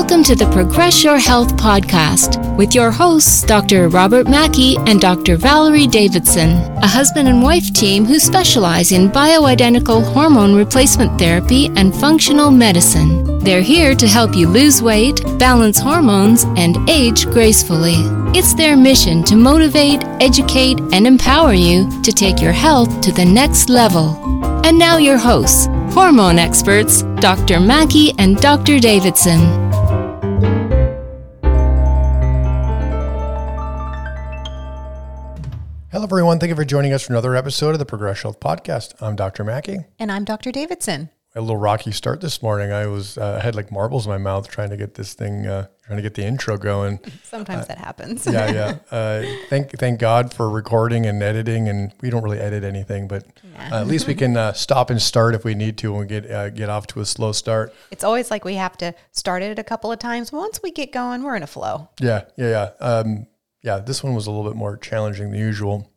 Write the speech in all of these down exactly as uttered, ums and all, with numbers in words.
Welcome to the Progress Your Health podcast with your hosts, Doctor Robert Mackey and Doctor Valerie Davidson, a husband and wife team who specialize in bioidentical hormone replacement therapy and functional medicine. They're here to help you lose weight, balance hormones, and age gracefully. It's their mission to motivate, educate, and empower you to take your health to the next level. And now your hosts, hormone experts, Doctor Mackey and Doctor Davidson. Hello, everyone. Thank you for joining us for another episode of the Progress Health Podcast. I'm Doctor Mackey. And I'm Doctor Davidson. A little rocky start this morning. I was uh, I had like marbles in my mouth trying to get this thing, uh, trying to get the intro going. Sometimes uh, that happens. yeah, yeah. Uh, thank thank God for recording and editing, and we don't really edit anything, but yeah. uh, at least we can uh, stop and start if we need to when we get uh, get off to a slow start. It's always like we have to start it a couple of times. Once we get going, we're in a flow. Yeah, yeah, yeah. Um, yeah, this one was a little bit more challenging than usual.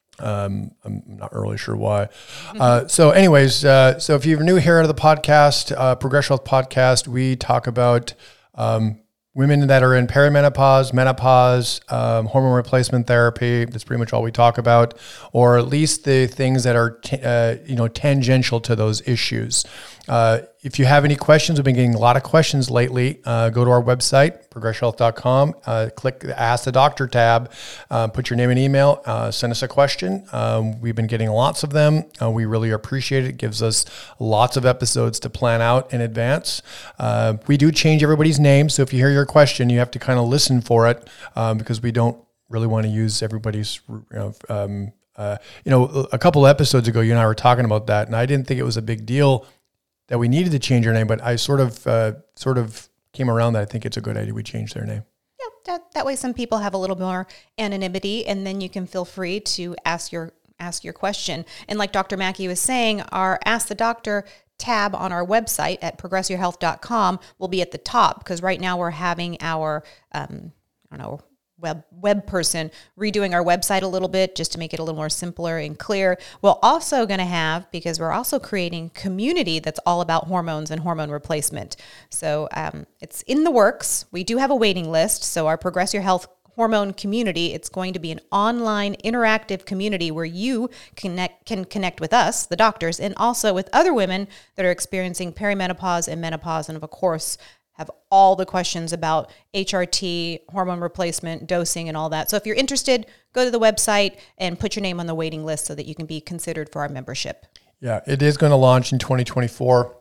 Um, I'm not really sure why. Uh, so anyways, uh, so if you're new here to the podcast, uh, Progress Health Podcast, we talk about, um, women that are in perimenopause, menopause, um, hormone replacement therapy. That's pretty much all we talk about, or at least the things that are, t- uh, you know, tangential to those issues. Uh, if you have any questions, we've been getting a lot of questions lately. Uh, go to our website, progress health dot com, uh, click the Ask the Doctor tab, uh, put your name and email, uh, send us a question. Um, we've been getting lots of them. Uh, we really appreciate it. It gives us lots of episodes to plan out in advance. Uh, we do change everybody's name, so if you hear your question, you have to kind of listen for it, um, because we don't really want to use everybody's, you know, um, uh, you know, a couple episodes ago, you and I were talking about that, and I didn't think it was a big deal that we needed to change our name, but I sort of uh, sort of came around that I think it's a good idea we change their name. Yeah, that, that way some people have a little more anonymity, and then you can feel free to ask your ask your question. And like Doctor Mackey was saying, our Ask the Doctor tab on our website at progress your health dot com will be at the top, because right now we're having our, um, I don't know, web web person redoing our website a little bit just to make it a little more simpler and clear. We're also going to have, because we're also creating community that's all about hormones and hormone replacement. So um, it's in the works. We do have a waiting list. So our Progress Your Health hormone community, it's going to be an online interactive community where you connect, can connect with us, the doctors, and also with other women that are experiencing perimenopause and menopause, and of course, have all the questions about H R T, hormone replacement, dosing, and all that. So if you're interested, go to the website and put your name on the waiting list so that you can be considered for our membership. Yeah, it is going to launch in twenty twenty-four.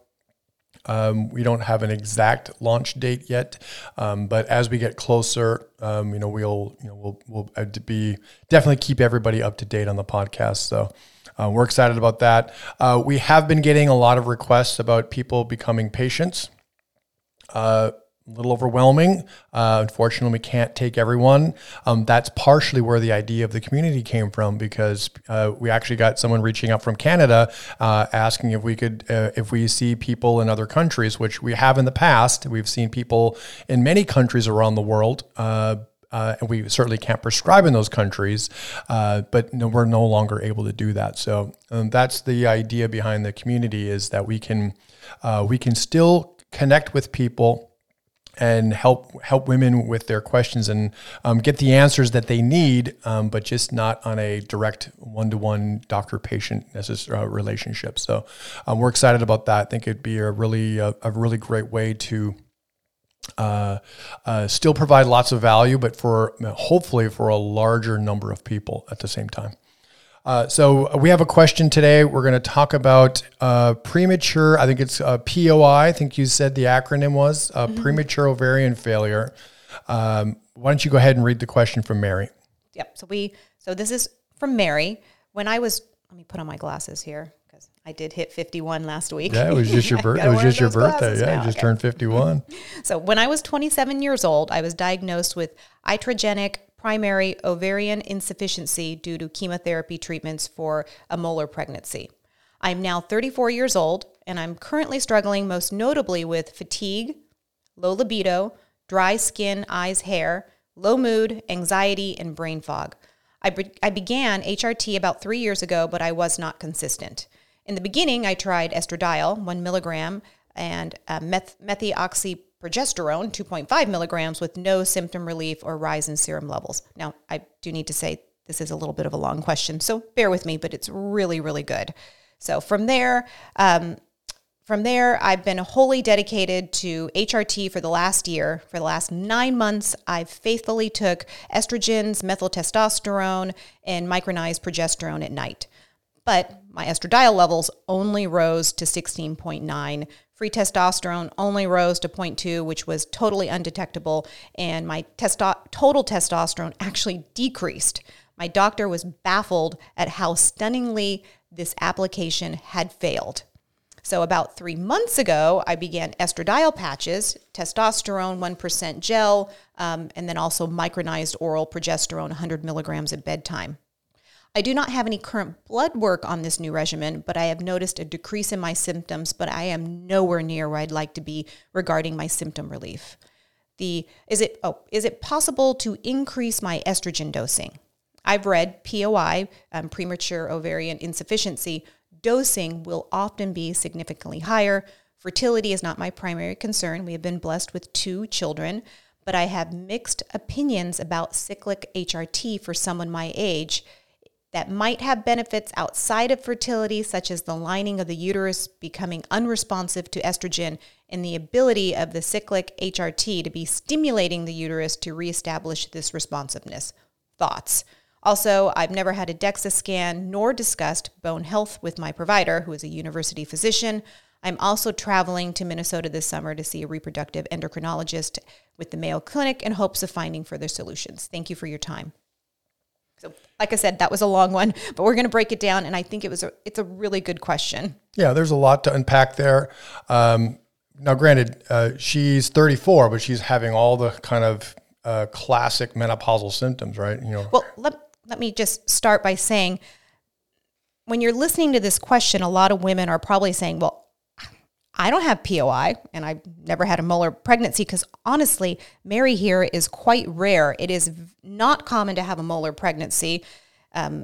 Um, we don't have an exact launch date yet, um, but as we get closer, um, you know, we'll, you know, we'll, we'll uh, be definitely keep everybody up to date on the podcast. So uh, we're excited about that. Uh, we have been getting a lot of requests about people becoming patients. Uh, a little overwhelming. Uh, unfortunately, we can't take everyone. Um, that's partially where the idea of the community came from, because uh, we actually got someone reaching out from Canada uh, asking if we could, uh, if we see people in other countries, which we have in the past. We've seen people in many countries around the world. Uh, Uh, and we certainly can't prescribe in those countries, uh, but no, we're no longer able to do that. So um, that's the idea behind the community, is that we can uh, we can still connect with people and help help women with their questions and um, get the answers that they need, um, but just not on a direct one-to-one doctor-patient uh, relationship. So um, we're excited about that. I think it'd be a really uh, a really great way to Uh, uh, still provide lots of value, but for hopefully for a larger number of people at the same time. Uh, so we have a question today. We're going to talk about uh, premature, I think it's uh, P O I, I think you said the acronym was, uh, mm-hmm. premature ovarian failure. Um, why don't you go ahead and read the question from Mary? Yep. So we, so this is from Mary. When I was, let me put on my glasses here, because I did hit fifty-one last week. Yeah, it was just your birthday. It was just your birthday. Yeah, now. You just okay. turned fifty-one. So when I was twenty-seven years old, I was diagnosed with iatrogenic primary ovarian insufficiency due to chemotherapy treatments for a molar pregnancy. I'm now thirty-four years old, and I'm currently struggling most notably with fatigue, low libido, dry skin, eyes, hair, low mood, anxiety, and brain fog. I, be- I began H R T about three years ago, but I was not consistent. In the beginning, I tried estradiol, one milligram, and uh, meth- methoxy progesterone, two point five milligrams, with no symptom relief or rise in serum levels. Now, I do need to say this is a little bit of a long question, so bear with me, but it's really, really good. So from there, um, From there, I've been wholly dedicated to H R T for the last year. For the last nine months, I've faithfully took estrogens, methyltestosterone, and micronized progesterone at night. But my estradiol levels only rose to sixteen point nine. Free testosterone only rose to zero point two, which was totally undetectable. And my testo- total testosterone actually decreased. My doctor was baffled at how stunningly this application had failed. So about three months ago, I began estradiol patches, testosterone one percent gel, um, and then also micronized oral progesterone one hundred milligrams at bedtime. I do not have any current blood work on this new regimen, but I have noticed a decrease in my symptoms, but I am nowhere near where I'd like to be regarding my symptom relief. The is it oh is it possible to increase my estrogen dosing? I've read P O I, um, premature ovarian insufficiency. Dosing will often be significantly higher. Fertility is not my primary concern. We have been blessed with two children, but I have mixed opinions about cyclic H R T for someone my age that might have benefits outside of fertility, such as the lining of the uterus becoming unresponsive to estrogen and the ability of the cyclic H R T to be stimulating the uterus to reestablish this responsiveness. Thoughts? Also, I've never had a DEXA scan nor discussed bone health with my provider, who is a university physician. I'm also traveling to Minnesota this summer to see a reproductive endocrinologist with the Mayo Clinic in hopes of finding further solutions. Thank you for your time. So, like I said, that was a long one, but we're going to break it down, and I think it was a, it's a really good question. Yeah, there's a lot to unpack there. Um, now, granted, uh, she's thirty-four, but she's having all the kind of uh, classic menopausal symptoms, right? You know. Well, let Let me just start by saying, when you're listening to this question, a lot of women are probably saying, well, I don't have P O I, and I've never had a molar pregnancy, because honestly, Mary here is quite rare. It is not common to have a molar pregnancy, um,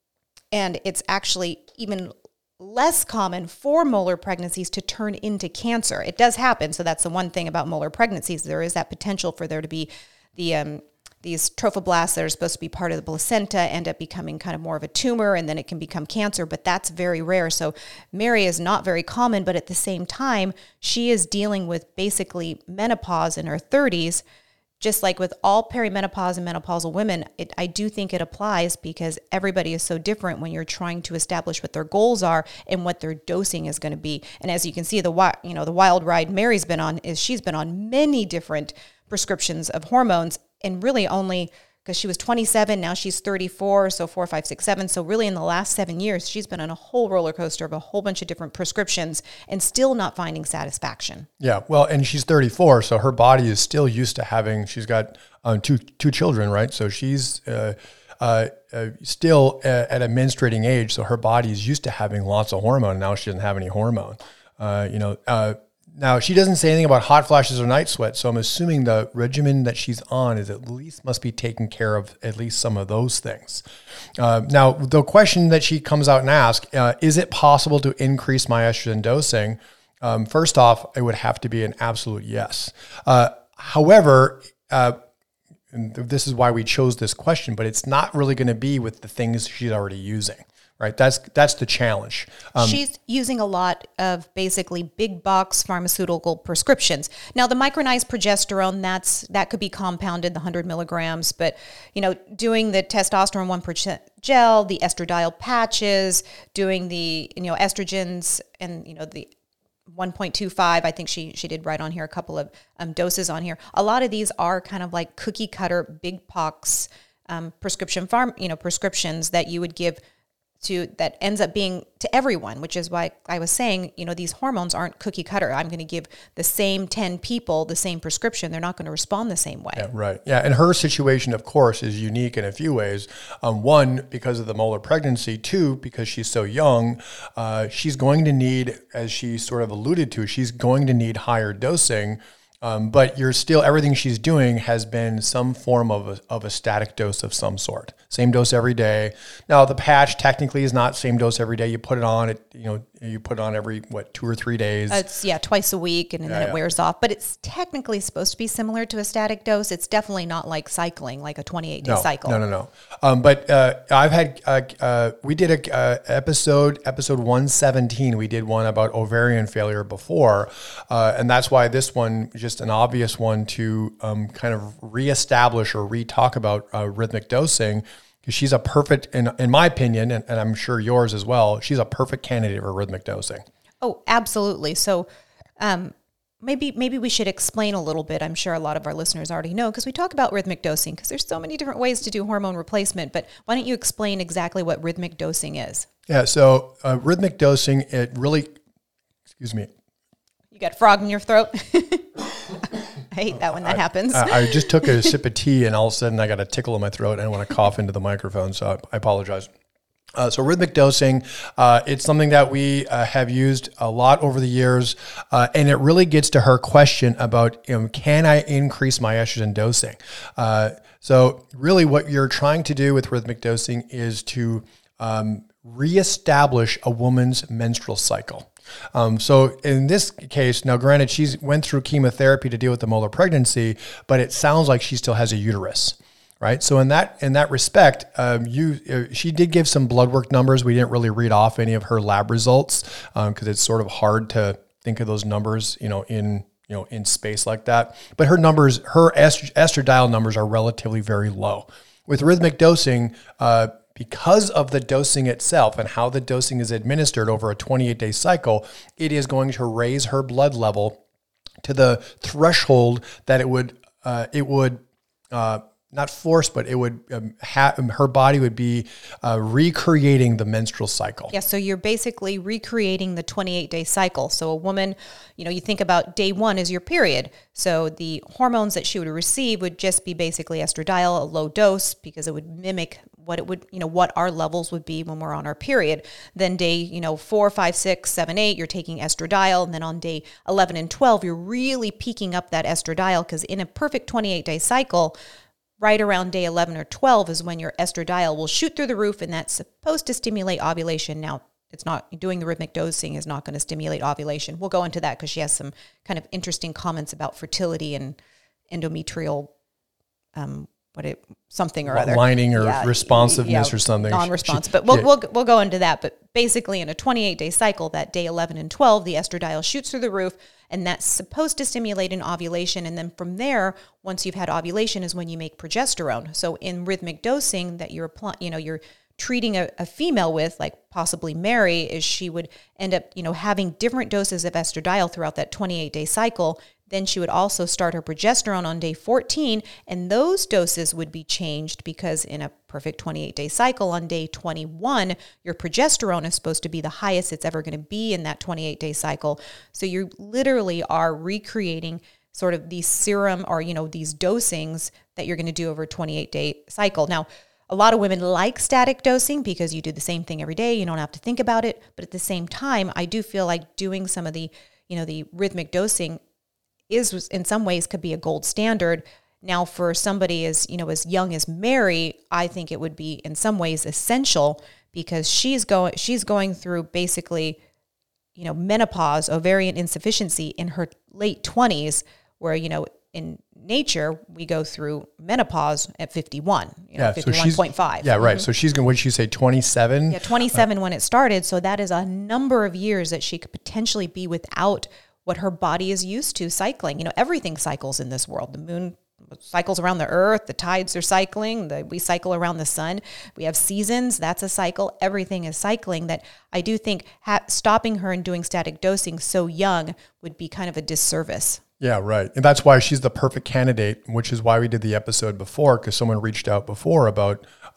and it's actually even less common for molar pregnancies to turn into cancer. It does happen, so that's the one thing about molar pregnancies. There is that potential for there to be the um, these trophoblasts that are supposed to be part of the placenta end up becoming kind of more of a tumor, and then it can become cancer, but that's very rare. So Mary is not very common, but at the same time, she is dealing with basically menopause in her thirties. Just like with all perimenopause and menopausal women, it, I do think it applies, because everybody is so different when you're trying to establish what their goals are and what their dosing is going to be. And as you can see, the you know the wild ride Mary's been on is she's been on many different prescriptions of hormones, and really only because she was twenty-seven, now she's thirty-four, so four, five, six, seven. So really in the last seven years, she's been on a whole roller coaster of a whole bunch of different prescriptions and still not finding satisfaction. Yeah, well, and she's thirty-four, so her body is still used to having, she's got um, two two children, right? So she's uh, uh, uh, still uh, at a menstruating age, so her body is used to having lots of hormone. Now she doesn't have any hormone. Uh, you know, uh, Now, she doesn't say anything about hot flashes or night sweat, so I'm assuming the regimen that she's on is at least must be taking care of at least some of those things. Uh, now, the question that she comes out and asks, uh, is it possible to increase my estrogen dosing? Um, first off, it would have to be an absolute yes. Uh, however, uh, and this is why we chose this question, but it's not really going to be with the things she's already using. Right, that's that's the challenge. Um, She's using a lot of basically big box pharmaceutical prescriptions. Now, the micronized progesterone, that's that could be compounded, the one hundred milligrams. But you know, doing the testosterone one percent gel, the estradiol patches, doing the you know estrogens, and you know the one point two five. I think she she did write on here a couple of um, doses on here. A lot of these are kind of like cookie cutter big box um, prescription farm you know prescriptions that you would give to that ends up being to everyone, which is why I was saying, you know, these hormones aren't cookie cutter. I'm going to give the same ten people the same prescription. They're not going to respond the same way. Yeah, right. Yeah. And her situation, of course, is unique in a few ways. Um, one, because of the molar pregnancy. Two, because she's so young, uh, she's going to need, as she sort of alluded to, she's going to need higher dosing Um, but you're still, everything she's doing has been some form of a, of a static dose of some sort. Same dose every day. Now the patch technically is not same dose every day. You put it on, it, you know, you put it on every, what, two or three days. Uh, it's, yeah, twice a week, and, and yeah, then it yeah. wears off. But it's technically supposed to be similar to a static dose. It's definitely not like cycling, like a twenty-eight day no, cycle. No, no, no. Um, but uh, I've had, uh, uh, we did a uh, episode, episode one seventeen, we did one about ovarian failure before. Uh, and that's why this one, just an obvious one to um, kind of reestablish or re-talk about uh, rhythmic dosing. Because she's a perfect, in, in my opinion, and, and I'm sure yours as well, she's a perfect candidate for rhythmic dosing. Oh, absolutely. So um, maybe maybe we should explain a little bit. I'm sure a lot of our listeners already know, because we talk about rhythmic dosing, because there's so many different ways to do hormone replacement. But why don't you explain exactly what rhythmic dosing is? Yeah, so uh, rhythmic dosing, it really, excuse me. You got frog in your throat? I hate that when that I, happens. I, I just took a sip of tea and all of a sudden I got a tickle in my throat and I want to cough into the microphone, so I, I apologize. Uh, so rhythmic dosing, uh, it's something that we uh, have used a lot over the years, uh, and it really gets to her question about, you know, can I increase my estrogen dosing? Uh, so really what you're trying to do with rhythmic dosing is to um, reestablish a woman's menstrual cycle. Um, so in this case, now granted, she's went through chemotherapy to deal with the molar pregnancy, but it sounds like she still has a uterus, right? So in that in that respect, um, you uh, she did give some blood work numbers. We didn't really read off any of her lab results because um, it's sort of hard to think of those numbers, you know, in you know in space like that. But her numbers, her est- estradiol numbers are relatively very low. With rhythmic dosing, uh, because of the dosing itself and how the dosing is administered over a twenty-eight day cycle, it is going to raise her blood level to the threshold that it would, uh, it would uh, not force, but it would um, have, her body would be uh, recreating the menstrual cycle. Yeah, so you're basically recreating the twenty-eight day cycle. So a woman, you know, you think about day one is your period. So the hormones that she would receive would just be basically estradiol, a low dose, because it would mimic what it would, you know, what our levels would be when we're on our period. Then day, you know, four, five, six, seven, eight, you're taking estradiol. And then on day eleven and twelve, you're really peaking up that estradiol, because in a perfect twenty-eight day cycle, right around day eleven or twelve is when your estradiol will shoot through the roof, and that's supposed to stimulate ovulation. Now, it's not, doing the rhythmic dosing is not going to stimulate ovulation. We'll go into that because she has some kind of interesting comments about fertility and endometrial, um, what it, something or other. Lining or yeah, responsiveness yeah, or something. Non-responsive. But we'll, yeah. we'll, we'll go into that. But basically in a twenty-eight day cycle, that day eleven and twelve, the estradiol shoots through the roof, and that's supposed to stimulate an ovulation. And then from there, once you've had ovulation is when you make progesterone. So in rhythmic dosing that you're applying, you know, you're treating a, a female with, like possibly Mary, is she would end up, you know, having different doses of estradiol throughout that twenty-eight day cycle. Then she would also start her progesterone on day fourteen, and those doses would be changed because in a perfect twenty-eight day cycle, on day twenty-one, your progesterone is supposed to be the highest it's ever going to be in that twenty-eight day cycle. So you literally are recreating sort of these serum or, you know, these dosings that you're going to do over a twenty-eight day cycle. Now, a lot of women like static dosing because you do the same thing every day. You don't have to think about it. But at the same time, I do feel like doing some of the, you know, the rhythmic dosing is in some ways could be a gold standard. Now, for somebody as, you know, as young as Mary, I think it would be in some ways essential because she's going, she's going through basically, you know, menopause, ovarian insufficiency in her late twenties, where, you know, in nature, we go through menopause at fifty-one, you know, yeah, fifty-one point five. So yeah, right. Mm-hmm. So she's going, what did she say, twenty-seven? Yeah, twenty-seven uh, when it started. So that is a number of years that she could potentially be without what her body is used to cycling. You know, everything cycles in this world. The moon cycles around the earth, the tides are cycling, the, we cycle around the sun. We have seasons, that's a cycle. Everything is cycling. That I do think ha- stopping her and doing static dosing so young would be kind of a disservice. Yeah, right. And that's why she's the perfect candidate, which is why we did the episode before, because someone reached out before about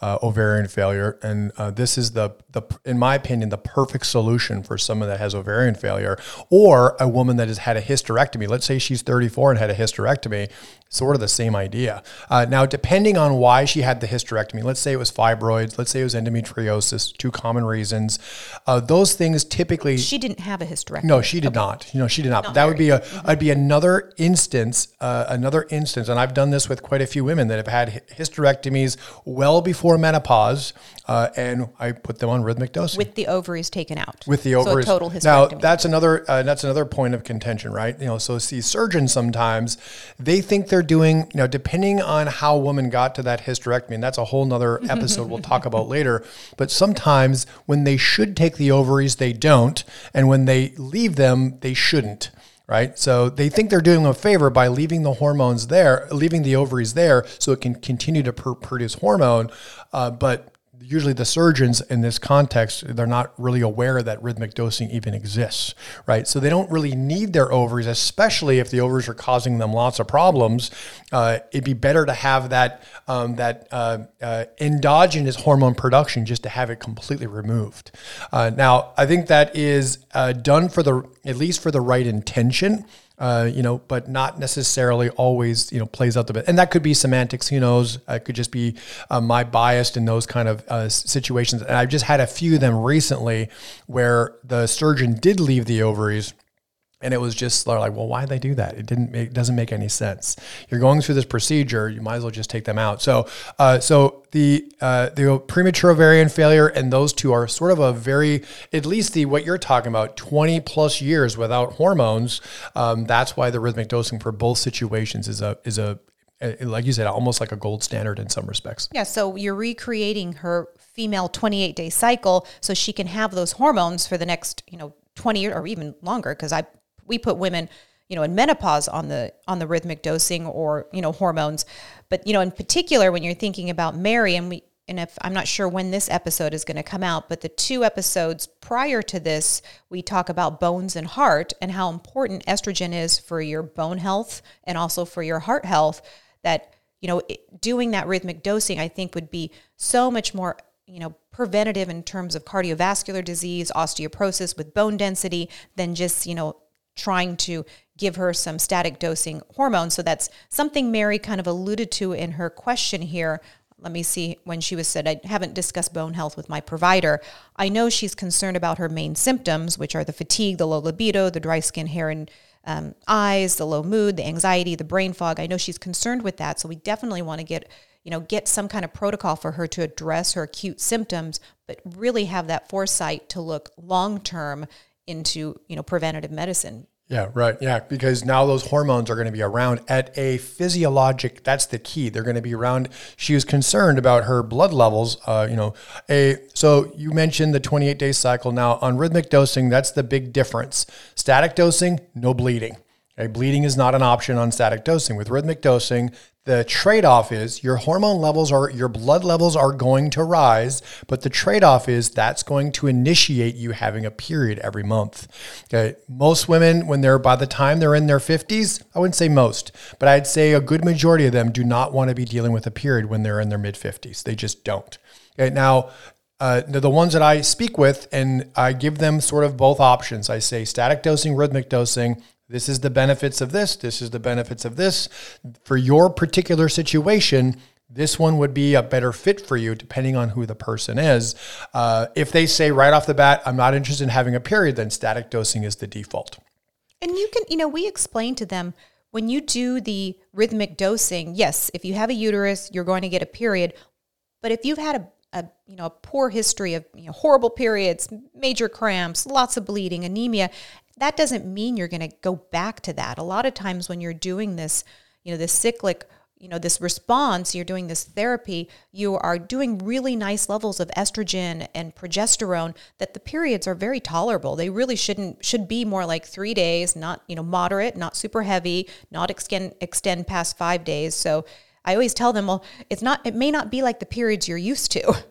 uh, ovarian failure. And uh, this is the, the, in my opinion, the perfect solution for someone that has ovarian failure, or a woman that has had a hysterectomy. Let's say she's thirty-four and had a hysterectomy. Sort of the same idea. Uh, now, depending on why she had the hysterectomy, let's say it was fibroids, let's say it was endometriosis, two common reasons. Uh, those things typically... She didn't have a hysterectomy. No, she did okay. not. You know, she did not. not that would be a, mm-hmm. I'd be another instance, uh, another instance, and I've done this with quite a few women that have had hysterectomies well before menopause, uh, and I put them on rhythmic dosing. With the ovaries taken out. With the ovaries. So a total hysterectomy. Now, that's another, uh, that's another point of contention, right? You know, so see, surgeons sometimes, they think they're doing, you know, depending on how a woman got to that hysterectomy, and that's a whole nother episode we'll talk about later, but sometimes when they should take the ovaries, they don't, and when they leave them, they shouldn't, right? So they think they're doing them a favor by leaving the hormones there, leaving the ovaries there so it can continue to pr- produce hormone, uh, but usually the surgeons in this context, they're not really aware that rhythmic dosing even exists, right? So they don't really need their ovaries, especially if the ovaries are causing them lots of problems. Uh, it'd be better to have that um, that uh, uh, endogenous hormone production just to have it completely removed. Uh, now, I think that is uh, done for the, at least for the right intention. Uh, you know, but not necessarily always, you know, plays out the best. And that could be semantics, who knows? It could just be uh, my bias in those kind of uh, situations. And I've just had a few of them recently where the surgeon did leave the ovaries. And it was just like, well, why did they do that? It didn't make, it doesn't make any sense. You're going through this procedure, you might as well just take them out. So, uh, so the uh, the premature ovarian failure and those two are sort of a very, at least the what you're talking about, twenty plus years without hormones. Um, that's why the rhythmic dosing for both situations is a is a like you said, almost like a gold standard in some respects. Yeah. So you're recreating her female twenty-eight day cycle so she can have those hormones for the next, you know, twenty years or even longer. Because I. We put women, you know, in menopause on the on the rhythmic dosing or, you know, hormones. But, you know, in particular, when you're thinking about Mary, and we, and if I'm not sure when this episode is going to come out, but the two episodes prior to this, we talk about bones and heart and how important estrogen is for your bone health and also for your heart health. That, you know, it, doing that rhythmic dosing, I think, would be so much more, you know, preventative in terms of cardiovascular disease, osteoporosis with bone density than just, you know, trying to give her some static dosing hormones. So that's something Mary kind of alluded to in her question here. Let me see when she was said, I haven't discussed bone health with my provider. I know she's concerned about her main symptoms, which are the fatigue, the low libido, the dry skin, hair, and um, eyes, the low mood, the anxiety, the brain fog. I know she's concerned with that. So we definitely want to get, you know, get some kind of protocol for her to address her acute symptoms, but really have that foresight to look long-term into, you know, preventative medicine. Yeah, right. Yeah, because now those hormones are going to be around at a physiologic, that's the key. They're going to be around. She was concerned about her blood levels. Uh, you know, a so you mentioned the twenty-eight day cycle. Now on rhythmic dosing, that's the big difference. Static dosing, no bleeding. Okay, bleeding is not an option on static dosing. With rhythmic dosing, the trade-off is your hormone levels are, your blood levels are going to rise, but the trade-off is that's going to initiate you having a period every month. Okay, most women, when they're, by the time they're in their fifties, I wouldn't say most, but I'd say a good majority of them do not want to be dealing with a period when they're in their mid-fifties. They just don't. Okay, now, Uh, they're the ones that I speak with, and I give them sort of both options. I say static dosing, rhythmic dosing. This is the benefits of this. This is the benefits of this. For your particular situation, this one would be a better fit for you depending on who the person is. Uh, if they say right off the bat, I'm not interested in having a period, then static dosing is the default. And you can, you know, we explain to them, when you do the rhythmic dosing, yes, if you have a uterus, you're going to get a period. But if you've had a A, you know, a poor history of, you know, horrible periods, major cramps, lots of bleeding, anemia, that doesn't mean you're going to go back to that. A lot of times when you're doing this, you know, this cyclic, you know, this response, you're doing this therapy, you are doing really nice levels of estrogen and progesterone that the periods are very tolerable. They really shouldn't, should be more like three days, not, you know, moderate, not super heavy, not extend, extend past five days. So I always tell them, well, it's not, it may not be like the periods you're used to.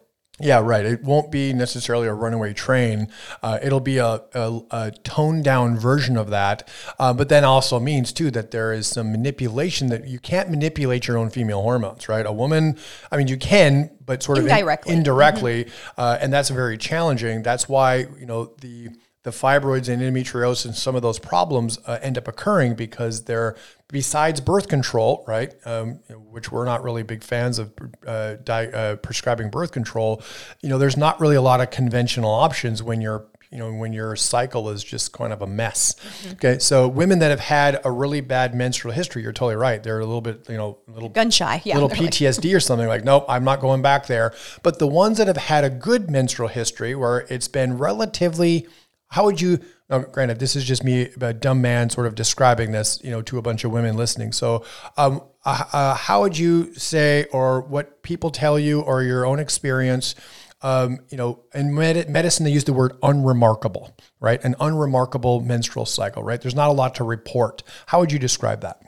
Yeah, right. It won't be necessarily a runaway train. Uh, it'll be a, a, a toned down version of that. Uh, but then also means too that there is some manipulation that you can't manipulate your own female hormones, right? A woman, I mean, you can, but sort of indirectly. In, indirectly, mm-hmm. uh, and that's very challenging. That's why, you know, the the fibroids and endometriosis and some of those problems uh, end up occurring because they're, besides birth control, right, um, which we're not really big fans of uh, di- uh, prescribing birth control, you know, there's not really a lot of conventional options when you're, you know, when your cycle is just kind of a mess. Mm-hmm. Okay, so women that have had a really bad menstrual history, you're totally right. They're a little bit, you know, a little gun shy, yeah, little P T S D like, or something like, nope, I'm not going back there. But the ones that have had a good menstrual history where it's been relatively, how would you, now, granted, this is just me, a dumb man sort of describing this, you know, to a bunch of women listening. So um, uh, uh, how would you say, or what people tell you or your own experience, um, you know, in med- medicine, they use the word unremarkable, right? An unremarkable menstrual cycle, right? There's not a lot to report. How would you describe that?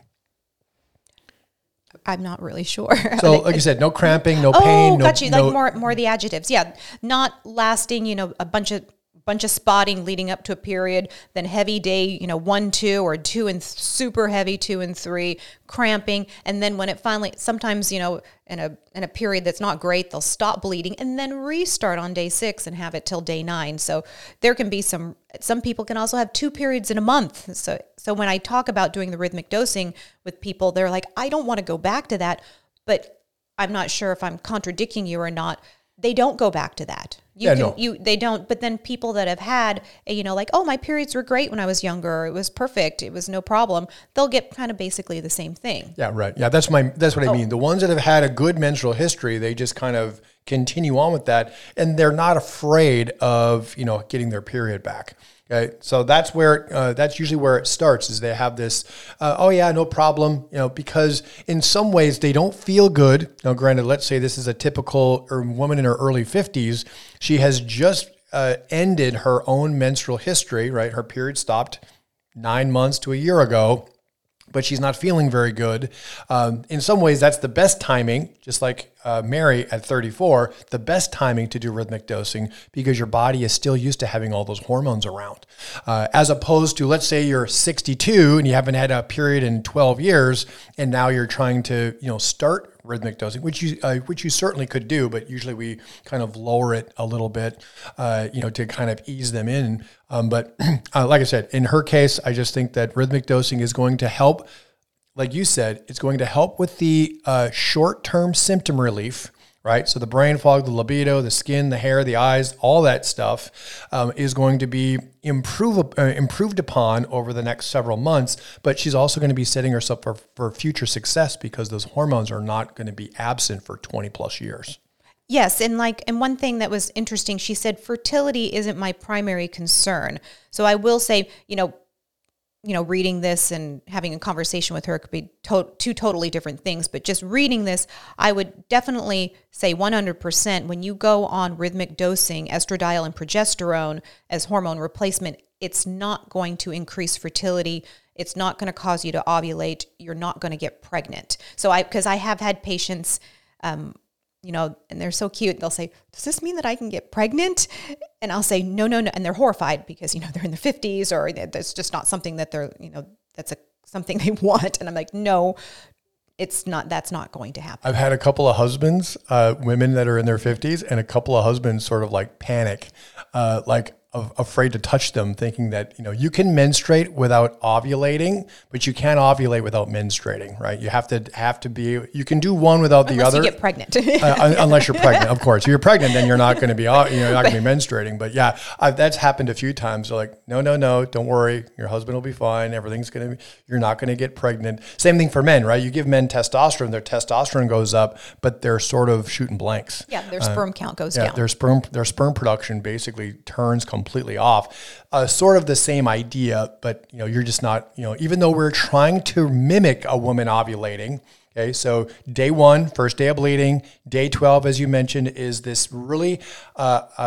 I'm not really sure. So like you said, no cramping, no oh, pain. No, got you. no, like more, more the adjectives. Yeah. Not lasting, you know, a bunch of, bunch of spotting leading up to a period, then heavy day, you know, one, two, or two and th- super heavy two and three, cramping. And then when it finally, sometimes, you know, in a, in a period that's not great, they'll stop bleeding and then restart on day six and have it till day nine. So there can be some, some people can also have two periods in a month. So, so when I talk about doing the rhythmic dosing with people, they're like, I don't want to go back to that, but I'm not sure if I'm contradicting you or not. They don't go back to that. You yeah, can, no. you, they don't, but then people that have had, you know, like, oh, my periods were great when I was younger. It was perfect. It was no problem. They'll get kind of basically the same thing. Yeah, right. Yeah, that's my, that's what I oh. mean. The ones that have had a good menstrual history, they just kind of continue on with that. And they're not afraid of, you know, getting their period back. Okay, so that's where uh, that's usually where it starts. Is they have this, uh, oh yeah, no problem, you know, because in some ways they don't feel good. Now, granted, let's say this is a typical or woman in her early fifties. She has just uh, ended her own menstrual history. Right, her period stopped nine months to a year ago, but she's not feeling very good. Um, in some ways, that's the best timing, just like uh, Mary at thirty-four, the best timing to do rhythmic dosing because your body is still used to having all those hormones around. Uh, as opposed to, let's say you're sixty-two and you haven't had a period in twelve years, and now you're trying to, you know, start rhythmic dosing, which you uh, which you certainly could do, but usually we kind of lower it a little bit, uh, you know, to kind of ease them in. Um, but uh, like I said, in her case, I just think that rhythmic dosing is going to help. Like you said, it's going to help with the uh, short-term symptom relief, right? So the brain fog, the libido, the skin, the hair, the eyes, all that stuff um, is going to be improve, uh, improved upon over the next several months. But she's also going to be setting herself for, for future success because those hormones are not going to be absent for twenty plus years. Yes, and like, and one thing that was interesting, she said, fertility isn't my primary concern. So I will say, you know, you know, reading this and having a conversation with her could be to- two totally different things. But just reading this, I would definitely say one hundred percent when you go on rhythmic dosing, estradiol and progesterone as hormone replacement, it's not going to increase fertility. It's not going to cause you to ovulate. You're not going to get pregnant. So I, because I have had patients, um, you know, and they're so cute. They'll say, does this mean that I can get pregnant? And I'll say, no, no, no. And they're horrified because, you know, they're in their fifties or that's just not something that they're, you know, that's a something they want. And I'm like, no, it's not, that's not going to happen. I've had a couple of husbands, uh, women that are in their fifties, and a couple of husbands sort of like panic, uh, like, Of, afraid to touch them, thinking that, you know, you can menstruate without ovulating, but you can't ovulate without menstruating, right? You have to have to be, you can do one without unless the other. You get pregnant. uh, unless you're pregnant, of course. If you're pregnant, then you're not going to be, you know, you're not going to be menstruating. But yeah, I've, that's happened a few times. They're like, no, no, no, don't worry. Your husband will be fine. Everything's going to be, you're not going to get pregnant. Same thing for men, right? You give men testosterone, their testosterone goes up, but they're sort of shooting blanks. Yeah, their sperm uh, count goes yeah, down. Their sperm, their sperm production basically turns completely off. Uh, sort of the same idea, but you know, you're just not, you know, even though we're trying to mimic a woman ovulating. Okay, so day one, first day of bleeding, day twelve, as you mentioned, is this really uh, uh,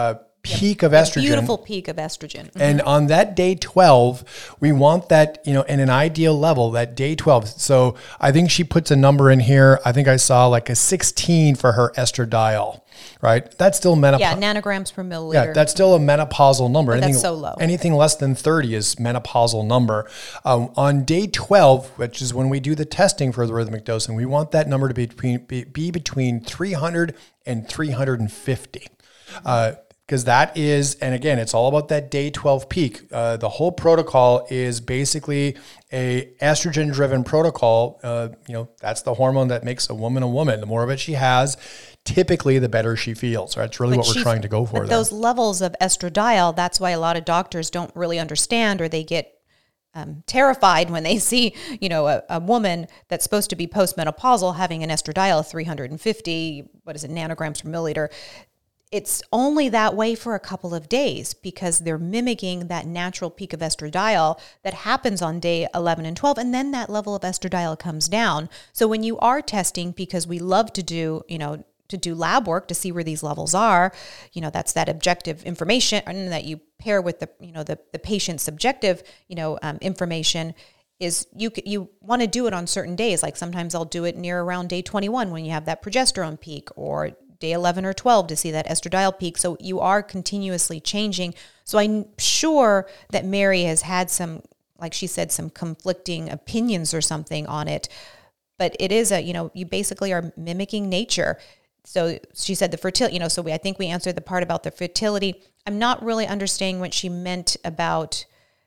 peak of A estrogen. beautiful peak of estrogen. Mhm. And on that day twelve, we want that, you know, in an ideal level, that day twelve. So I think she puts a number in here. I think I saw like a sixteen for her estradiol, right? That's still menopause. Yeah, nanograms per milliliter. Yeah, that's still a menopausal number. But anything, that's so low. Anything less than thirty is menopausal number. Um, on day twelve, which is when we do the testing for the rhythmic dosing, we want that number to be between, be, be between three hundred and three hundred fifty. Uh, Because that is, and again, it's all about that day twelve peak. Uh, the whole protocol is basically a estrogen-driven protocol. Uh, you know, that's the hormone that makes a woman a woman. The more of it she has, typically the better she feels. That's really But what we're she's- trying to go for But there. those levels of estradiol, that's why a lot of doctors don't really understand, or they get um, terrified when they see, you know, a, a woman that's supposed to be postmenopausal having an estradiol of three hundred fifty, what is it, nanograms per milliliter. It's only that way for a couple of days because they're mimicking that natural peak of estradiol that happens on day eleven and twelve, and then that level of estradiol comes down. So when you are testing, because we love to do, you know, to do lab work to see where these levels are, you know, that's that objective information, and that you pair with the, you know, the, the patient's subjective, you know, um, information, is you you want to do it on certain days. Like sometimes I'll do it near around day twenty-one when you have that progesterone peak, or day eleven or twelve to see that estradiol peak. So you are continuously changing. So I'm sure that Mary has had some, like she said, some conflicting opinions or something on it. But it is a, you know, you basically are mimicking nature. So she said the fertility, you know, so we, I think we answered the part about the fertility. I'm not really understanding what she meant about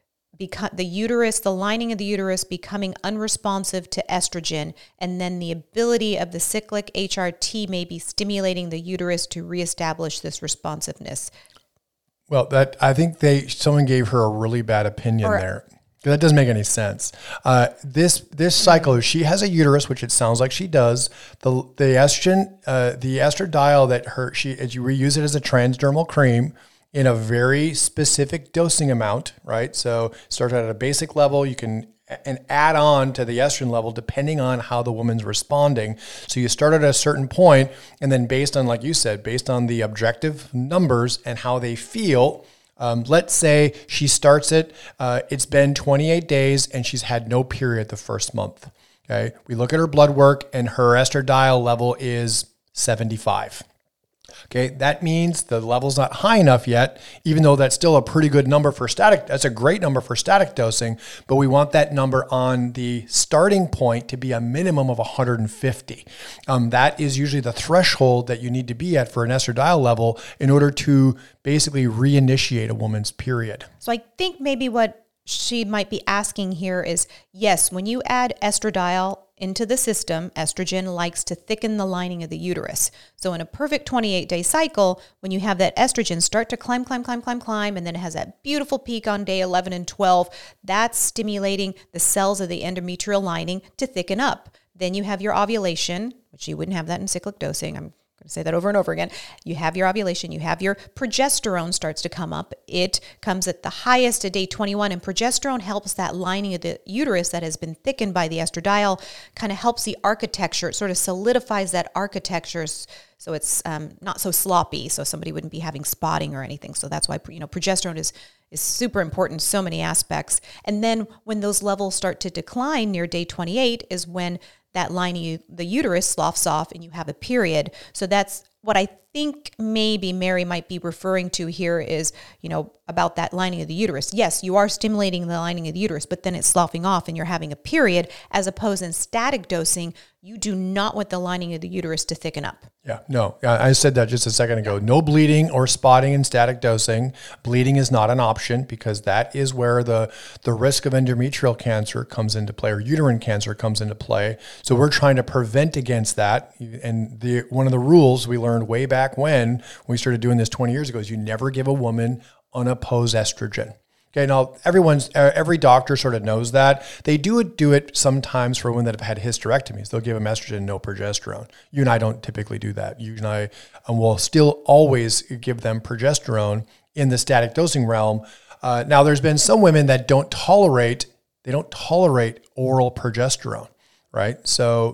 Beca- the uterus, the lining of the uterus becoming unresponsive to estrogen, and then the ability of the cyclic H R T may be stimulating the uterus to reestablish this responsiveness. Well, that I think they someone gave her a really bad opinion Or- there. That doesn't make any sense. Uh, this this cycle, if she has a uterus, which it sounds like she does, the the estrogen, uh, the estradiol that her she as you reuse it as a transdermal cream in a very specific dosing amount, right? So start at a basic level, you can and add on to the estrogen level depending on how the woman's responding. So you start at a certain point, and then based on, like you said, based on the objective numbers and how they feel, um, let's say she starts it, uh, it's been twenty-eight days and she's had no period the first month. Okay, we look at her blood work and her estradiol level is seventy-five. Okay, that means the level's not high enough yet, even though that's still a pretty good number for static. That's a great number for static dosing, but we want that number on the starting point to be a minimum of one hundred fifty. Um, that is usually the threshold that you need to be at for an estradiol level in order to basically reinitiate a woman's period. So I think maybe what she might be asking here is, yes, when you add estradiol into the system, estrogen likes to thicken the lining of the uterus. So in a perfect twenty-eight day cycle, when you have that estrogen start to climb, climb, climb, climb, climb, and then it has that beautiful peak on day eleven and twelve, that's stimulating the cells of the endometrial lining to thicken up. Then you have your ovulation, which you wouldn't have that in cyclic dosing. I'm going to say that over and over again. You have your ovulation, you have your progesterone starts to come up. It comes at the highest at day twenty-one, and progesterone helps that lining of the uterus that has been thickened by the estradiol, kind of helps the architecture. It sort of solidifies that architecture so it's um, not so sloppy, so somebody wouldn't be having spotting or anything. So that's why, you know, progesterone is is super important in so many aspects. And then when those levels start to decline near day twenty-eight is when that lining, the uterus sloughs off and you have a period. So that's what I think maybe Mary might be referring to here is, you know, about that lining of the uterus. Yes, you are stimulating the lining of the uterus, but then it's sloughing off and you're having a period, as opposed in static dosing, you do not want the lining of the uterus to thicken up. Yeah, no, I said that just a second ago. No bleeding or spotting in static dosing. Bleeding is not an option because that is where the, the risk of endometrial cancer comes into play, or uterine cancer comes into play. So we're trying to prevent against that. And the one of the rules we learned way back when we started doing this twenty years ago is you never give a woman unopposed estrogen. Okay, now everyone's, every doctor sort of knows that. They do do it sometimes for women that have had hysterectomies. They'll give them estrogen, no progesterone. You and I don't typically do that. You and I um, will still always give them progesterone in the static dosing realm. Uh, now, there's been some women that don't tolerate, they don't tolerate oral progesterone, right? So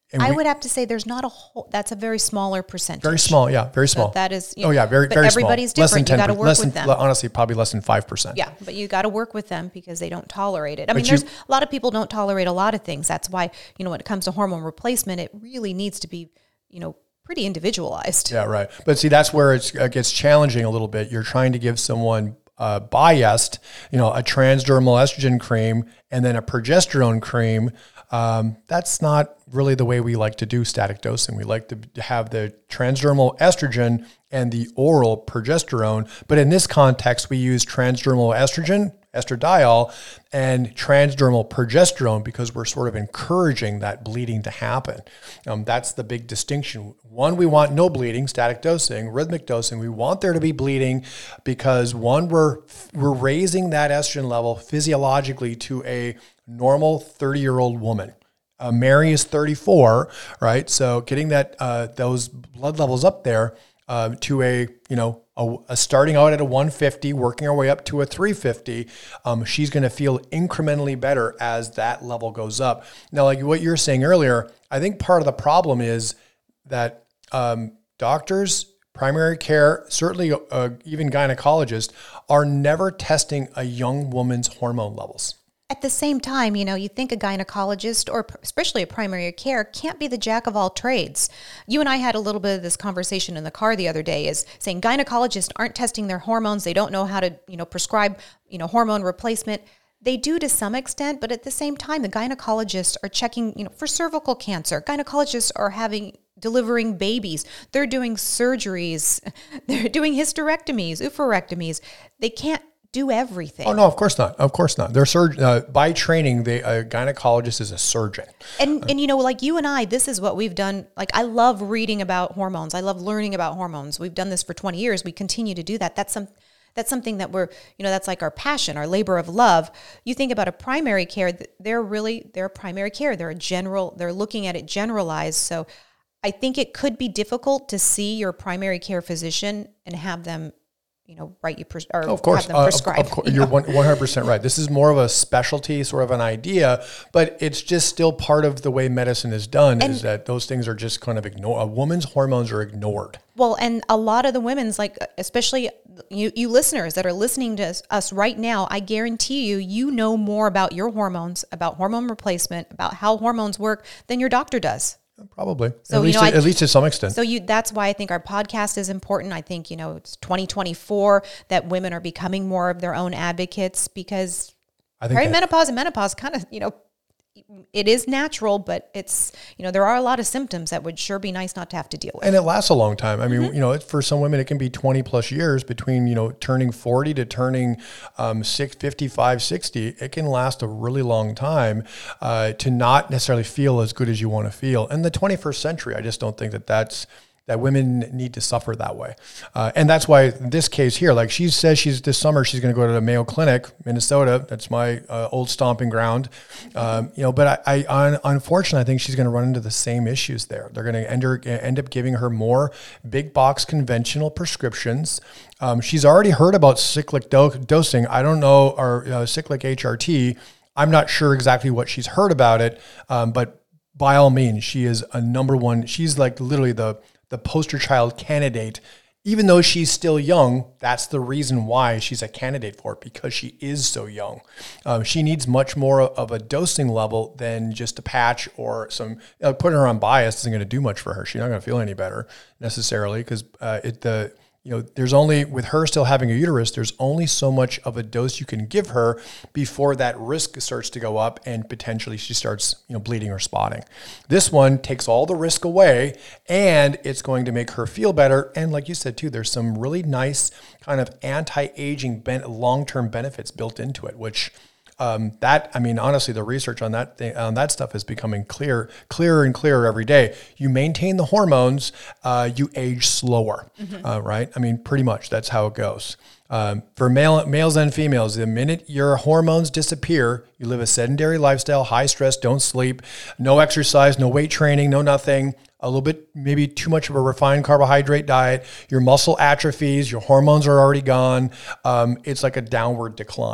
And I we, would have to say there's not a whole, that's a very smaller percentage. Very small, yeah, very small. But that is, you know, oh yeah, very, but very everybody's small. different. You got to work less with than, them. Honestly, probably less than five percent. Yeah, but you got to work with them because they don't tolerate it. I But mean, you- there's a lot of people don't tolerate a lot of things. That's why, you know, when it comes to hormone replacement, it really needs to be, you know, pretty individualized. Yeah, right. But see, that's where it's, it gets challenging a little bit. You're trying to give someone uh, biased, you know, a transdermal estrogen cream and then a progesterone cream. Um, that's not really the way we like to do static dosing. We like to have the transdermal estrogen and the oral progesterone. But in this context, we use transdermal estrogen, estradiol, and transdermal progesterone because we're sort of encouraging that bleeding to happen. Um, that's the big distinction. One, we want no bleeding, static dosing, rhythmic dosing. We want there to be bleeding because one, we're we're raising that estrogen level physiologically to a normal thirty-year-old woman. Uh, Mary is thirty-four, right? So getting that uh, those blood levels up there uh, to a you know a, a starting out at a one fifty, working our way up to a three fifty, um, she's going to feel incrementally better as that level goes up. Now, like what you were saying earlier, I think part of the problem is that um, doctors, primary care, certainly uh, even gynecologists, are never testing a young woman's hormone levels. At the same time, you know, you think a gynecologist or especially a primary care can't be the jack of all trades. You and I had a little bit of this conversation in the car the other day, is saying gynecologists aren't testing their hormones. They don't know how to, you know, prescribe, you know, hormone replacement. They do to some extent, but at the same time, the gynecologists are checking, you know, for cervical cancer. Gynecologists are having delivering babies. They're doing surgeries. They're doing hysterectomies, oophorectomies. They can't do everything. Oh no, of course not. Of course not. They're surg- uh, by training, they a gynecologist is a surgeon. And and you know, like you and I, this is what we've done. Like I love reading about hormones. I love learning about hormones. We've done this for twenty years. We continue to do that. That's some that's something that we're, you know, that's like our passion, our labor of love. You think about a primary care, they're really they're a primary care. They're a general, they're looking at it generalized. So I think it could be difficult to see your primary care physician and have them, you know, write you pres- or of course, have them prescribe. Uh, of, of course, you're one hundred percent right. This is more of a specialty, sort of an idea, but it's just still part of the way medicine is done. And, is that those things are just kind of ignored. A woman's hormones are ignored. Well, and a lot of the women's, like especially you, you listeners that are listening to us, us right now, I guarantee you, you know more about your hormones, about hormone replacement, about how hormones work than your doctor does. Probably. So, at least, you know, to, I, at least to some extent. So you, that's why I think our podcast is important. I think, you know, it's twenty twenty-four that women are becoming more of their own advocates because I think perimenopause and menopause kind of, you know, it is natural, but it's, you know, there are a lot of symptoms that would sure be nice not to have to deal with. And it lasts a long time. I mean, Mm-hmm. you know, for some women, it can be twenty plus years between, you know, turning forty to turning um, six, fifty-five, sixty. It can last a really long time uh, to not necessarily feel as good as you want to feel. In the twenty-first century, I just don't think that that's, that women need to suffer that way. Uh, and that's why this case here, like she says she's this summer, she's going to go to the Mayo Clinic, Minnesota. That's my uh, old stomping ground. Um, you know, but I, I un, unfortunately, I think she's going to run into the same issues there. They're going to end, her, end up giving her more big box conventional prescriptions. Um, she's already heard about cyclic do- dosing. I don't know, or uh, cyclic H R T. I'm not sure exactly what she's heard about it, um, but by all means, she is a number one. She's like literally the the poster child candidate. Even though she's still young, that's the reason why she's a candidate for it, because she is so young. Um, she needs much more of a dosing level than just a patch or some, you know, putting her on bias isn't going to do much for her. She's not going to feel any better necessarily because uh, it the you know, there's only, with her still having a uterus, there's only so much of a dose you can give her before that risk starts to go up and potentially she starts, you know, bleeding or spotting. This one takes all the risk away and it's going to make her feel better. And like you said too, there's some really nice kind of anti-aging ben- long-term benefits built into it, which Um, that, I mean, honestly, the research on that thing, on that stuff is becoming clear, clearer and clearer every day. You maintain the hormones, uh, you age slower, mm-hmm. uh, right? I mean, pretty much that's how it goes. Um, for male, males and females, the minute your hormones disappear, you live a sedentary lifestyle, high stress, don't sleep, no exercise, no weight training, no nothing, a little bit, maybe too much of a refined carbohydrate diet, your muscle atrophies, your hormones are already gone. Um, it's like a downward decline.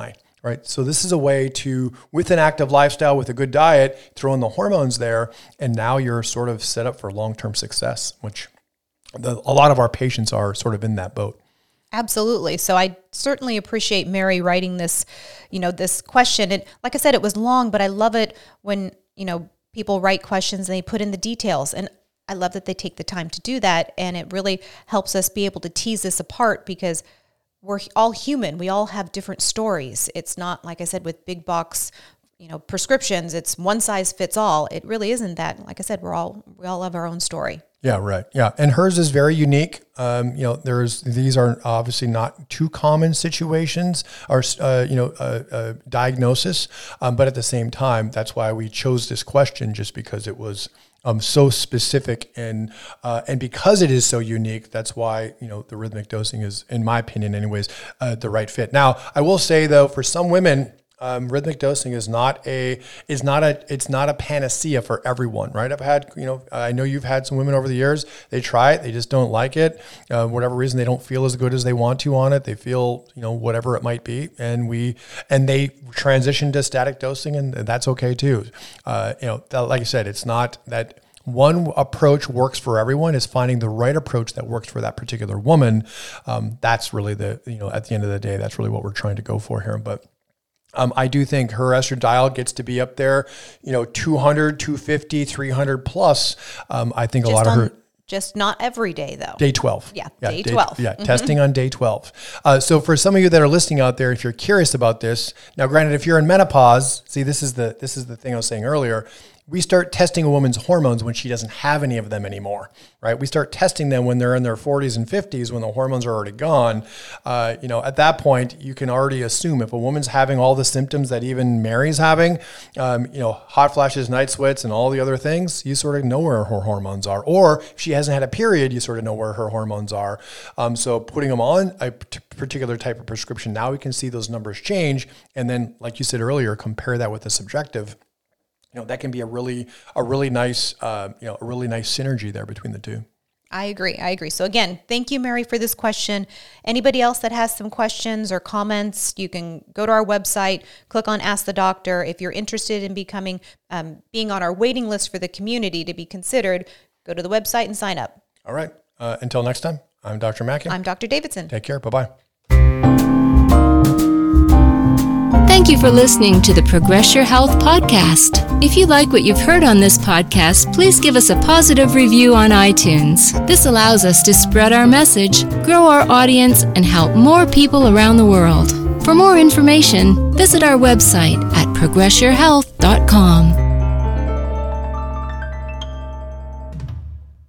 right? So this is a way to, with an active lifestyle, with a good diet, throw in the hormones there, and now you're sort of set up for long-term success, which the, a lot of our patients are sort of in that boat. Absolutely. So I certainly appreciate Mary writing this, you know, this question. And like I said, it was long, but I love it when, you know, people write questions and they put in the details. And I love that they take the time to do that. And it really helps us be able to tease this apart because we're all human. We all have different stories. It's not, like I said, with big box, you know, prescriptions, it's one size fits all. It really isn't that. Like I said, we're all, we all have our own story. Yeah, right. Yeah. And hers is very unique. Um, you know, there's, these are obviously not too common situations or, uh, you know, uh, uh, diagnosis. Um, but at the same time, that's why we chose this question, just because it was um, so specific and, uh, and because it is so unique, that's why, you know, the rhythmic dosing is, in my opinion anyways, uh, the right fit. Now, I will say though, for some women, Um, rhythmic dosing is not a is not a it's not a panacea for everyone, right? I've had, you know, I know you've had some women over the years. They try it, they just don't like it. Uh, whatever reason, they don't feel as good as they want to on it. They feel, you know, whatever it might be, and we and they transition to static dosing, and that's okay too. Uh, you know, like I said, it's not that one approach works for everyone. Is finding the right approach that works for that particular woman. Um, that's really the, you know, at the end of the day, that's really what we're trying to go for here. But Um, I do think her estradiol gets to be up there, you know, two hundred, two fifty, three hundred plus. Um, I think just a lot on, of her... Just not every day, though. Day twelve. Yeah, yeah day, day twelve. Yeah, mm-hmm. Testing on day twelve. Uh, so for some of you that are listening out there, if you're curious about this, now granted, if you're in menopause, see, this is the this is the thing I was saying earlier. We start testing a woman's hormones when she doesn't have any of them anymore, right? We start testing them when they're in their forties and fifties, when the hormones are already gone. Uh, you know, at that point, you can already assume if a woman's having all the symptoms that even Mary's having, um, you know, hot flashes, night sweats, and all the other things, you sort of know where her hormones are. Or if she hasn't had a period, you sort of know where her hormones are. Um, so putting them on a particular type of prescription, now we can see those numbers change. And then, like you said earlier, compare that with the subjective. You know, that can be a really, a really nice, uh, you know, a really nice synergy there between the two. I agree. I agree. So again, thank you, Mary, for this question. Anybody else that has some questions or comments, you can go to our website, click on Ask the Doctor. If you're interested in becoming, um, being on our waiting list for the community to be considered, go to the website and sign up. All right. Uh, until next time, I'm Doctor Mackey. I'm Doctor Davidson. Take care. Bye-bye. Thank you for listening to the Progress Your Health podcast. If you like what you've heard on this podcast, please give us a positive review on iTunes. This allows us to spread our message, grow our audience, and help more people around the world. For more information, visit our website at progress your health dot com.